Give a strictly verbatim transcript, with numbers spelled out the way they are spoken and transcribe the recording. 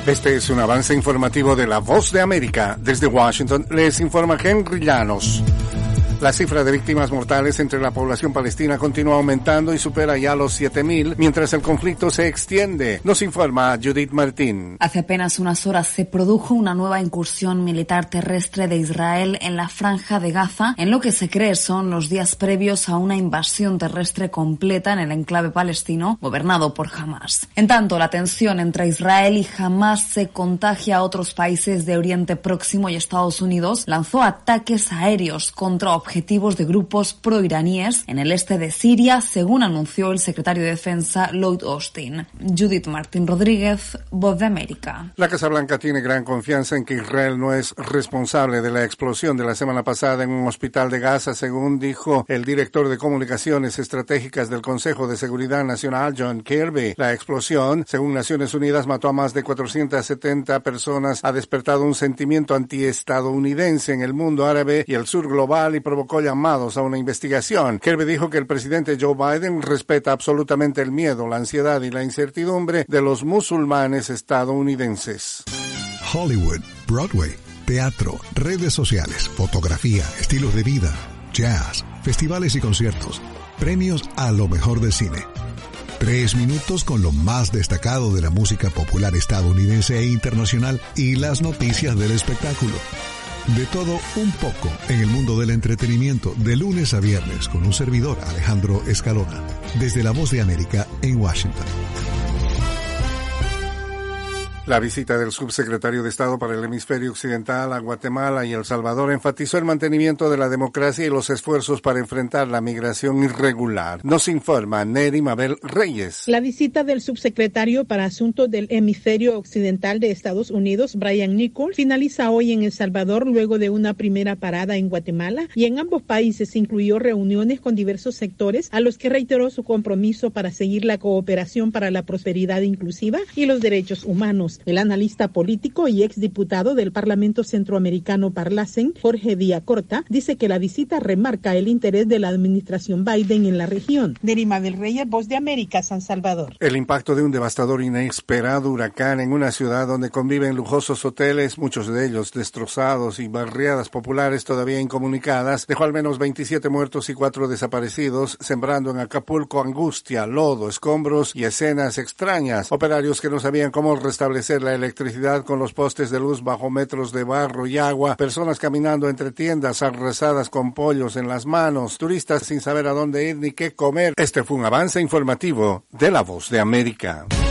Este es un avance informativo de La Voz de América. Desde Washington les informa Henry Llanos. La cifra de víctimas mortales entre la población palestina continúa aumentando y supera ya los siete mil, mientras el conflicto se extiende. Nos informa Judith Martín. Hace apenas unas horas se produjo una nueva incursión militar terrestre de Israel en la Franja de Gaza, en lo que se cree son los días previos a una invasión terrestre completa en el enclave palestino gobernado por Hamás. En tanto, la tensión entre Israel y Hamás se contagia a otros países de Oriente Próximo y Estados Unidos lanzó ataques aéreos contra objetivos de grupos proiraníes en el este de Siria, según anunció el secretario de Defensa Lloyd Austin. Judith Martín Rodríguez, Voz de América. La Casa Blanca tiene gran confianza en que Israel no es responsable de la explosión de la semana pasada en un hospital de Gaza, según dijo el director de Comunicaciones Estratégicas del Consejo de Seguridad Nacional, John Kirby. La explosión, según Naciones Unidas, mató a más de cuatrocientas setenta personas, ha despertado un sentimiento antiestadounidense en el mundo árabe y el sur global y provocó llamados a una investigación. Kirby dijo que el presidente Joe Biden respeta absolutamente el miedo, la ansiedad y la incertidumbre de los musulmanes estadounidenses. Hollywood, Broadway, teatro, redes sociales, fotografía, estilos de vida, jazz, festivales y conciertos, premios a lo mejor del cine. Tres minutos con lo más destacado de la música popular estadounidense e internacional y las noticias del espectáculo. De todo un poco en el mundo del entretenimiento, de lunes a viernes, con un servidor, Alejandro Escalona, desde La Voz de América en Washington. La visita del subsecretario de Estado para el Hemisferio Occidental a Guatemala y El Salvador enfatizó el mantenimiento de la democracia y los esfuerzos para enfrentar la migración irregular. Nos informa Neri Mabel Reyes. La visita del subsecretario para Asuntos del Hemisferio Occidental de Estados Unidos, Brian Nichols, finaliza hoy en El Salvador luego de una primera parada en Guatemala, y en ambos países incluyó reuniones con diversos sectores a los que reiteró su compromiso para seguir la cooperación para la prosperidad inclusiva y los derechos humanos. El analista político y exdiputado del Parlamento Centroamericano Parlacen, Jorge Villacorta, dice que la visita remarca el interés de la administración Biden en la región. Nerima del Reyes, Voz de América, San Salvador. El impacto de un devastador e inesperado huracán en una ciudad donde conviven lujosos hoteles, muchos de ellos destrozados, y barriadas populares todavía incomunicadas, dejó al menos veintisiete muertos y cuatro desaparecidos, sembrando en Acapulco angustia, lodo, escombros y escenas extrañas. Operarios que no sabían cómo restablecer la electricidad con los postes de luz bajo metros de barro y agua, personas caminando entre tiendas arrasadas con pollos en las manos, turistas sin saber a dónde ir ni qué comer. Este fue un avance informativo de La Voz de América.